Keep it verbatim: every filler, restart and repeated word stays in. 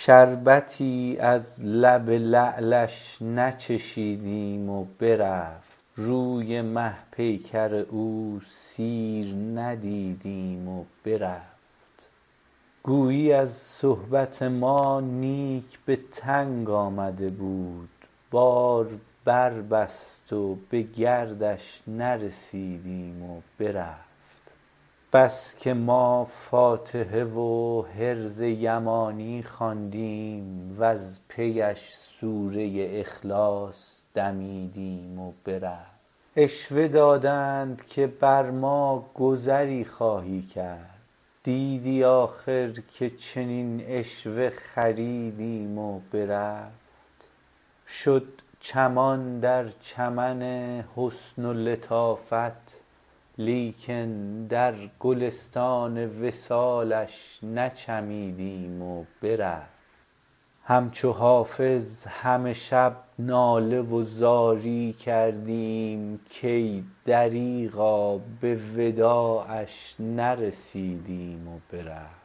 شربتی از لب لعلش نچشیدیم و برفت روی مه پیکر او سیر ندیدیم و برفت گویی از صحبت ما نیک به تنگ آمده بود بار بربست و به گردش نرسیدیم و برفت بس که ما فاتحه و حرز یمانی خواندیم وز پیش سوره اخلاص دمیدیم و برفت عشوه دادند که بر ما گذری خواهی کرد دیدی آخر که چنین عشوه خریدیم و برفت شد چمان در چمن حسن و لطافت لیکن در گلستان وصالش نچمیدیم و برفت همچو حافظ همه شب ناله و زاری کردیم کای دریغا به وداعش نرسیدیم و برفت